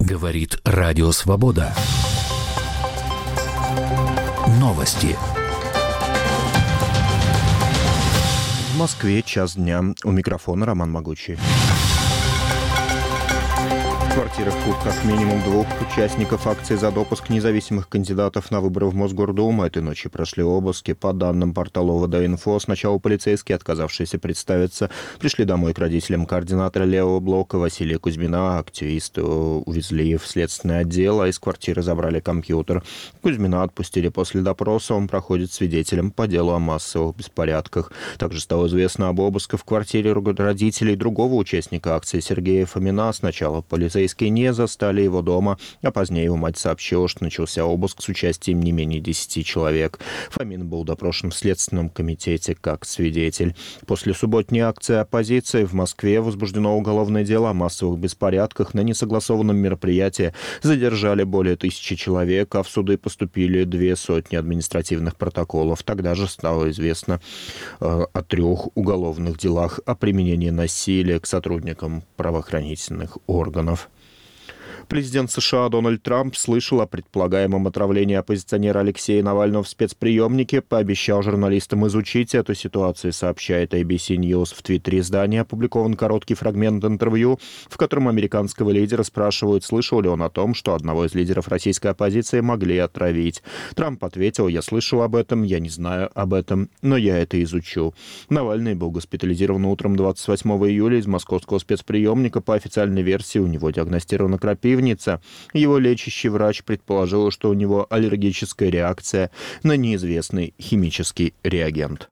Говорит Радио Свобода. Новости. В Москве час дня. У микрофона Роман Могучий. В квартирах как минимум двух участников акции за допуск независимых кандидатов на выборы в Мосгордуму этой ночью прошли обыски. По данным портала ОВД-Инфо, сначала полицейские, отказавшиеся представиться, пришли домой к родителям координатора левого блока Василия Кузьмина. Активисты увезли в следственное отдел, а из квартиры забрали компьютер. Кузьмина отпустили после допроса. Он проходит свидетелем по делу о массовых беспорядках. Также стало известно об обысках в квартире родителей другого участника акции Сергея Фомина. Сначала полицейские не застали его дома, а позднее его мать сообщила, что начался обыск с участием не менее 10 человек. Фомин был допрошен в Следственном комитете как свидетель. После субботней акции оппозиции в Москве возбуждено уголовное дело о массовых беспорядках. На несогласованном мероприятии задержали более 1000 человек, а в суды поступили 200 административных протоколов. Тогда же стало известно о 3 уголовных делах о применении насилия к сотрудникам правоохранительных органов. Президент США Дональд Трамп слышал о предполагаемом отравлении оппозиционера Алексея Навального в спецприемнике, пообещал журналистам изучить эту ситуацию, сообщает ABC News. В твиттере издания опубликован короткий фрагмент интервью, в котором американского лидера спрашивают, слышал ли он о том, что одного из лидеров российской оппозиции могли отравить. Трамп ответил: «Я слышал об этом, я не знаю об этом, но я это изучу». Навальный был госпитализирован утром 28 июля из московского спецприемника. По официальной версии у него диагностирована крапивница. Его лечащий врач предположил, что у него аллергическая реакция на неизвестный химический реагент.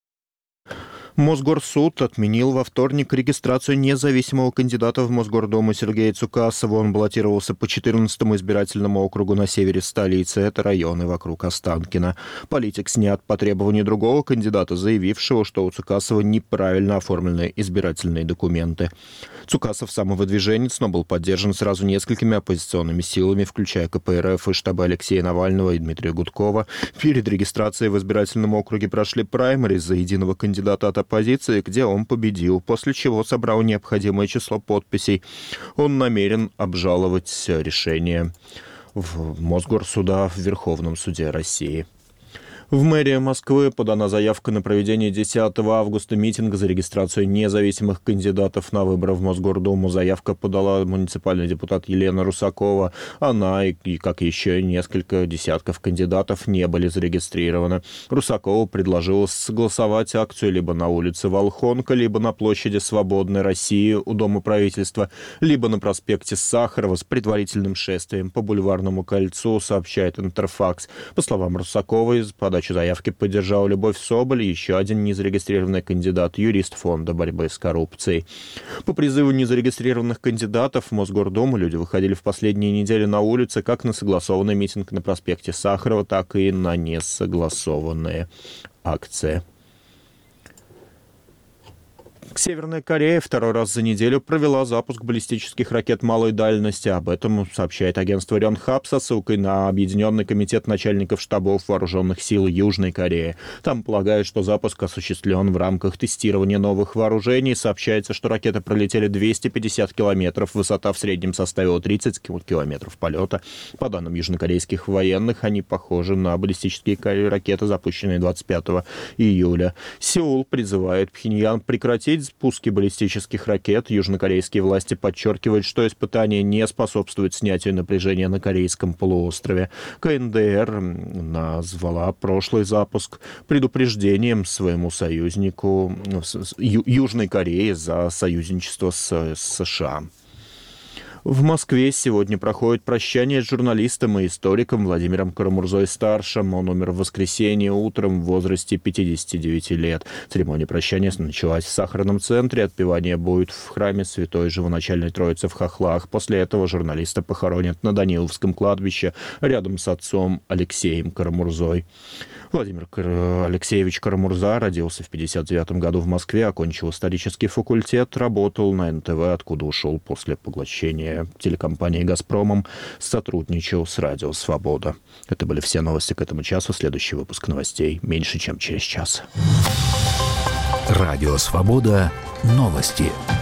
Мосгорсуд отменил во вторник регистрацию независимого кандидата в Мосгордуму Сергея Цукасова. Он баллотировался по 14-му избирательному округу на севере столицы. Это районы вокруг Останкино. Политик снят по требованию другого кандидата, заявившего, что у Цукасова неправильно оформлены избирательные документы. Цукасов самовыдвиженец, но был поддержан сразу несколькими оппозиционными силами, включая КПРФ и штабы Алексея Навального и Дмитрия Гудкова. Перед регистрацией в избирательном округе прошли праймериз за единого кандидата от оппозиции, где он победил, после чего собрал необходимое число подписей. Он намерен обжаловать решение в Мосгорсуда в Верховном суде России. В мэрии Москвы подана заявка на проведение 10 августа митинга за регистрацию независимых кандидатов на выборы в Мосгордуму. Заявка подала муниципальный депутат Елена Русакова. Она и как еще несколько десятков кандидатов не были зарегистрированы. Русакова предложила согласовать акцию либо на улице Волхонка, либо на площади Свободной России у Дома правительства, либо на проспекте Сахарова с предварительным шествием по Бульварному кольцу, сообщает Интерфакс. По словам Русаковой, подачу заявки поддержал Любовь Соболь, еще один незарегистрированный кандидат, юрист Фонда борьбы с коррупцией. По призыву незарегистрированных кандидатов в Мосгордуму люди выходили в последние недели на улицы как на согласованный митинг на проспекте Сахарова, так и на несогласованные акции. Северная Корея второй раз за неделю провела запуск баллистических ракет малой дальности. Об этом сообщает агентство Рёнхап со ссылкой на Объединенный комитет начальников штабов вооруженных сил Южной Кореи. Там полагают, что запуск осуществлен в рамках тестирования новых вооружений. Сообщается, что ракеты пролетели 250 километров, высота в среднем составила 30 километров полета. По данным южнокорейских военных, они похожи на баллистические ракеты, запущенные 25 июля. Сеул призывает Пхеньян прекратить спуски баллистических ракет. Южнокорейские власти подчеркивают, что испытания не способствуют снятию напряжения на Корейском полуострове. КНДР назвала прошлый запуск предупреждением своему союзнику Южной Корее за союзничество с США. В Москве сегодня проходит прощание с журналистом и историком Владимиром Карамурзой-старшим. Он умер в воскресенье утром в возрасте 59 лет. Церемония прощания началась в Сахарном центре. Отпевание будет в храме Святой Живоначальной Троицы в Хохлах. После этого журналиста похоронят на Даниловском кладбище рядом с отцом Алексеем Карамурзой. Владимир Алексеевич Карамурза родился в 1959 году в Москве, окончил исторический факультет, работал на НТВ, откуда ушел после поглощения телекомпанией «Газпромом», сотрудничал с «Радио Свобода». Это были все новости к этому часу. Следующий выпуск новостей меньше, чем через час. Радио Свобода. Новости.